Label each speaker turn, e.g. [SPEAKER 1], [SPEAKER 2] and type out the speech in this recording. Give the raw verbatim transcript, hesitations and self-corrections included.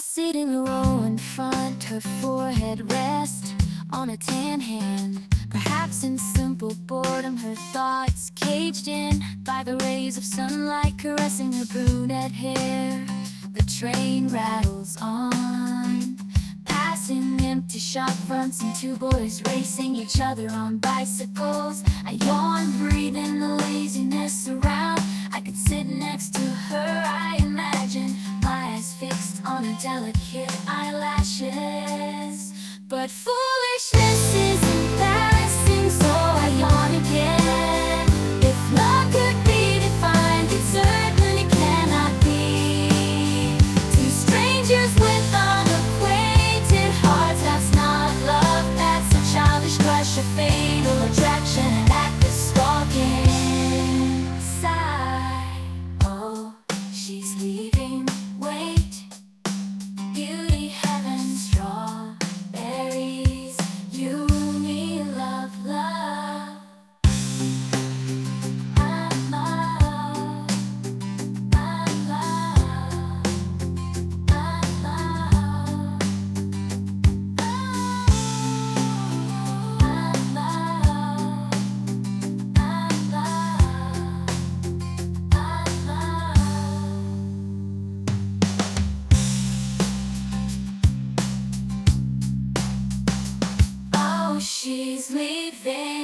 [SPEAKER 1] sit in a row in front, her forehead rests on a tan hand. Perhaps in simple boredom, her thoughts caged in by the rays of sunlight caressing her brunette hair. The train rattles on, passing empty shop fronts and two boys racing each other on bicycles. I yawn, breathing the laziness around. I could sit next to her, I imagine, my eyes fixed on her delicate eyelashes. But foolishness is embarrassing, so I yawn again. If love could be defined, it certainly cannot be. Two strangers with unacquainted hearts, that's not love, that's a childish crush, a fatal attraction, an act of stalking. Sigh, oh, she's leaving, wait. Beauty, heaven, strawberries, you, me, love, love. I love, I love, I love, I love, I love, I love. Oh, she's leaving.